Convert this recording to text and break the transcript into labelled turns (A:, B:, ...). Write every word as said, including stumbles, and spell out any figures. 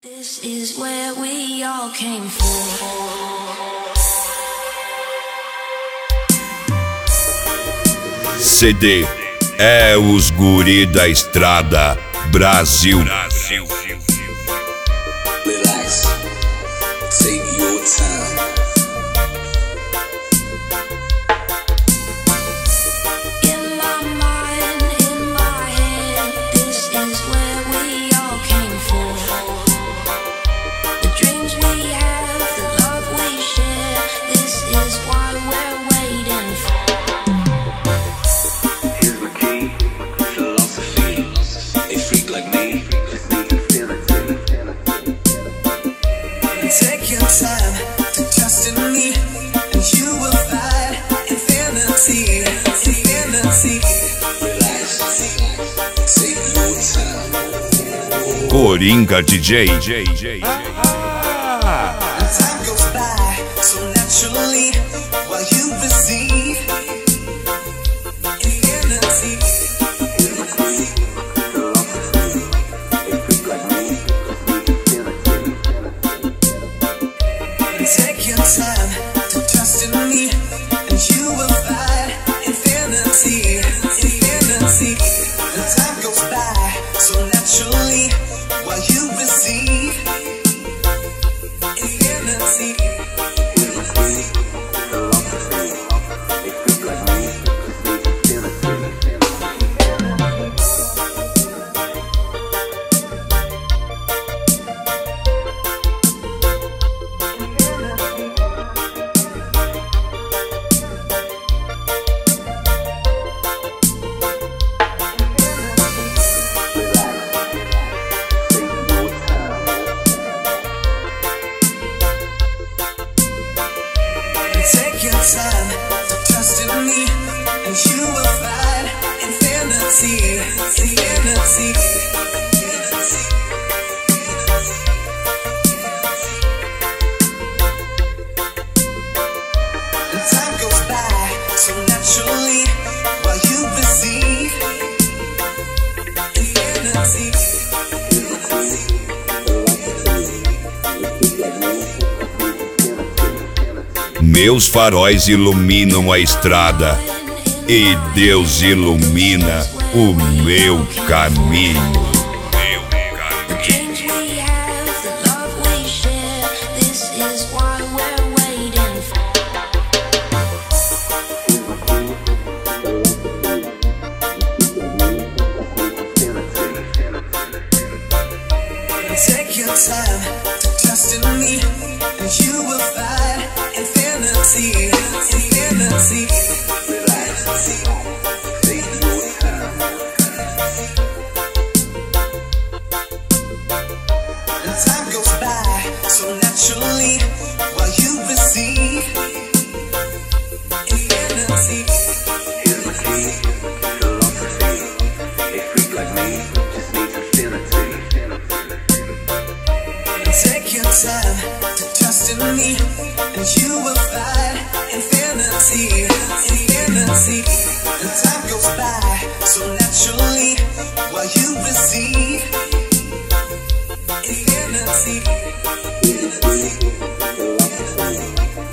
A: This is where we all came from.
B: C D é os guri da estrada Brasil. Brasil.
C: Relax, take your time.
A: In my mind, in my head, this is where we all came from. The dreams we have, the love we share, this is why we're waiting for.
C: Here's my key, philosophy. A freak like me just needs to feel it. Take your time to trust in me, and you will find infinity, infinity. Relax, take your time.
B: Coringa D J.
C: And time goes by so naturally while you receive infinity. Here's my key, philosophy. A freak like me just needs to feel it. Take your time to trust in me, and you will find infinity, infinity. And time goes by so naturally while you receive infinity. Here's my key, philosophy. A freak like me just needs to feel it. Take your time to trust in me, and you will find infinity, infinity. And time goes by so naturally while you receive infinity.
B: Meus faróis iluminam a estrada e Deus ilumina o meu caminho.
A: The dreams we have, the love we share, this is why we're waiting for.
C: Take your time to trust in me, and you will find infinity, infinity. Relax, take your time. And time goes by so naturally while you receive infinity. Here's my key, philosophy. A freak like me just needs infinity. Take your time to trust in me, and you will find infinity, infinity. And time goes by so naturally while you receive infinity.